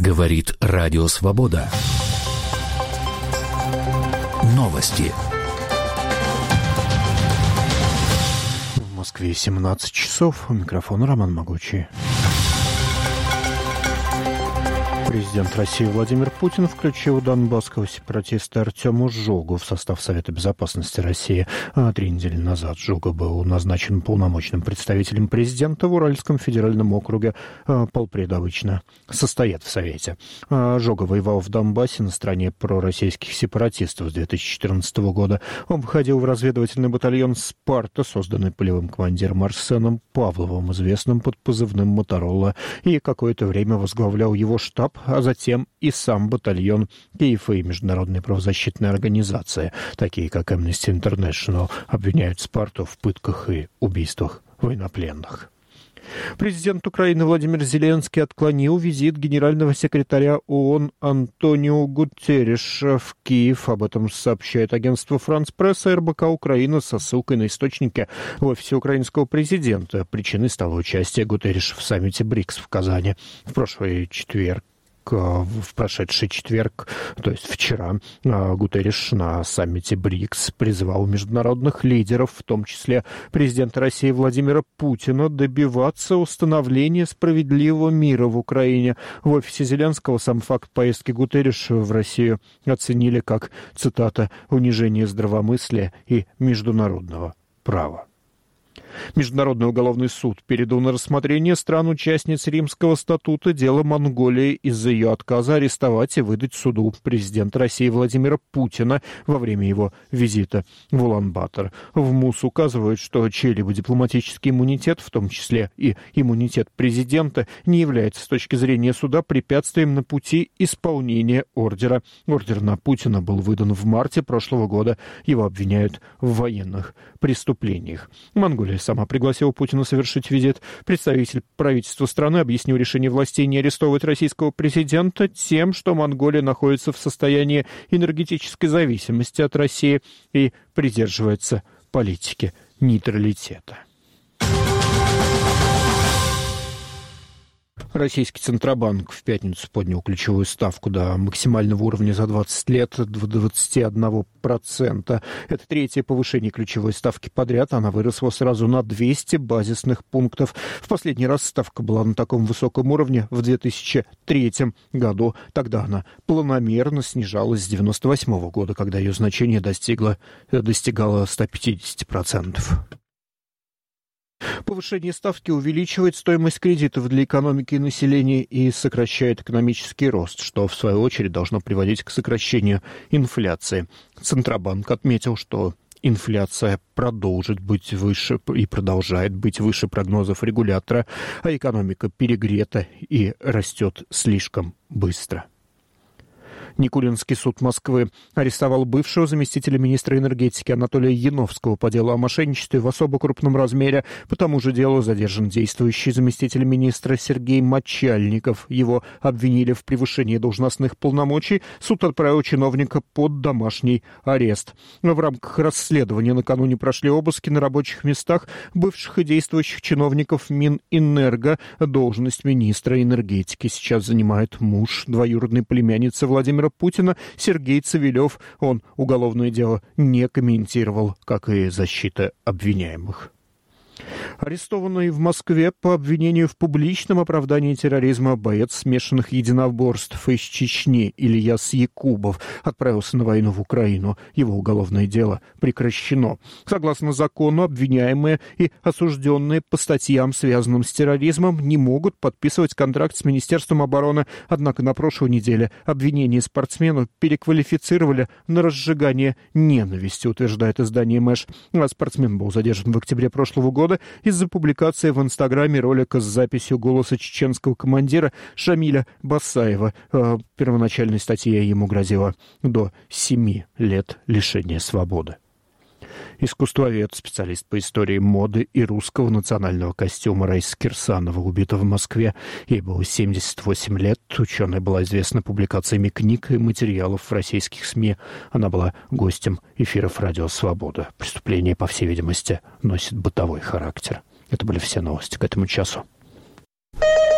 Говорит Радио Свобода. Новости. В Москве 17 часов. У микрофона Роман Могучий. Президент России Владимир Путин включил донбасского сепаратиста Артема Жогу в состав Совета безопасности России. 3 недели назад Жога был назначен полномочным представителем президента в Уральском федеральном округе. Полпред обычно состоят в Совете. Жога воевал в Донбассе на стороне пророссийских сепаратистов с 2014 года. Он входил в разведывательный батальон «Спарта», созданный полевым командиром Арсеном Павловым, известным под позывным «Моторола», и какое-то время возглавлял его штаб, а затем и сам батальон. Киев и международные правозащитные организации, такие как Amnesty International, обвиняют «Спарту» в пытках и убийствах военнопленных. Президент Украины Владимир Зеленский отклонил визит генерального секретаря ООН Антонио Гутерриша в Киев. Об этом сообщает агентство «Франс Пресс» и РБК Украина со ссылкой на источники в офисе украинского президента. Причиной стало участие Гутерриша в саммите БРИКС в Казани в прошедший четверг, то есть вчера, Гутерриш на саммите БРИКС призывал международных лидеров, в том числе президента России Владимира Путина, добиваться установления справедливого мира в Украине. В офисе Зеленского сам факт поездки Гутерриша в Россию оценили как, цитата, «унижение здравомыслия и международного права». Международный уголовный суд передал на рассмотрение стран-участниц Римского статута дело Монголии из-за ее отказа арестовать и выдать суду президента России Владимира Путина во время его визита в Улан-Батор. В МУС указывают, что чей-либо дипломатический иммунитет, в том числе и иммунитет президента, не является с точки зрения суда препятствием на пути исполнения ордера. Ордер на Путина был выдан в марте прошлого года. Его обвиняют в военных преступлениях. Монголия сама пригласила Путина совершить визит. Представитель правительства страны объяснил решение властей не арестовывать российского президента тем, что Монголия находится в состоянии энергетической зависимости от России и придерживается политики нейтралитета. Российский Центробанк в пятницу поднял ключевую ставку до максимального уровня за 20 лет до 21%. Это третье повышение ключевой ставки подряд. Она выросла сразу на 200 базисных пунктов. В последний раз ставка была на таком высоком уровне в 2003 году. Тогда она планомерно снижалась с 1998 года, когда ее значение достигало 150%. Повышение ставки увеличивает стоимость кредитов для экономики и населения и сокращает экономический рост, что, в свою очередь, должно приводить к сокращению инфляции. Центробанк отметил, что инфляция продолжит быть выше и продолжает быть выше прогнозов регулятора, а экономика перегрета и растет слишком быстро. Никулинский суд Москвы арестовал бывшего заместителя министра энергетики Анатолия Яновского по делу о мошенничестве в особо крупном размере. По тому же делу задержан действующий заместитель министра Сергей Мочальников. Его обвинили в превышении должностных полномочий. Суд отправил чиновника под домашний арест. В рамках расследования накануне прошли обыски на рабочих местах бывших и действующих чиновников Минэнерго. Должность министра энергетики сейчас занимает муж двоюродной племянницы Владимира Путина Сергей Цивилев. Он уголовное дело не комментировал, как и защита обвиняемых. Арестованный в Москве по обвинению в публичном оправдании терроризма боец смешанных единоборств из Чечни Ильяс Якубов отправился на войну в Украину. Его уголовное дело прекращено. Согласно закону, обвиняемые и осужденные по статьям, связанным с терроризмом, не могут подписывать контракт с Министерством обороны. Однако на прошлой неделе обвинение спортсмену переквалифицировали на разжигание ненависти, утверждает издание «Мэш». А спортсмен был задержан в октябре прошлого года из-за публикации в Инстаграме ролика с записью голоса чеченского командира Шамиля Басаева. В первоначальной статье ему грозило до 7 лет лишения свободы. Искусствовед, специалист по истории моды и русского национального костюма Раиса Кирсанова убита в Москве. Ей было 78 лет. Ученая была известна публикациями книг и материалов в российских СМИ. Она была гостем эфиров «Радио Свобода». Преступление, по всей видимости, носит бытовой характер. Это были все новости к этому часу.